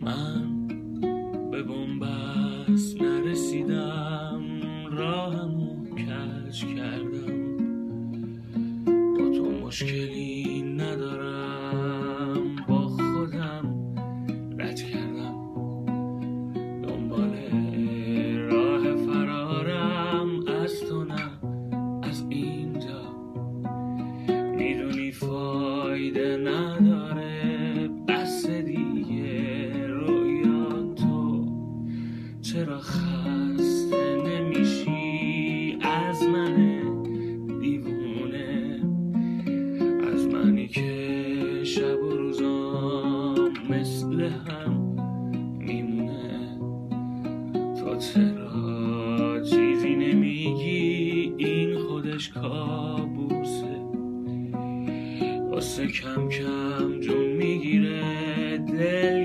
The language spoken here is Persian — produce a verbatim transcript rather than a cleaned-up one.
من به بنبست نرسیدم، راهمو کج کردم. با تو مشکلی ندارم، با خودم رد کردم. دنبال راه فرارم، از تو نه از اینجا. میدونی فایده نداره، بس دیگه رویا تو. چرا خسته نمیشی از من دیوونه؟ از منی که شب و روزام مثل هم میمونه. تو چرا چیزی نمیگی؟ این خودش کابوسه. واسه کم کم جون میگیره دل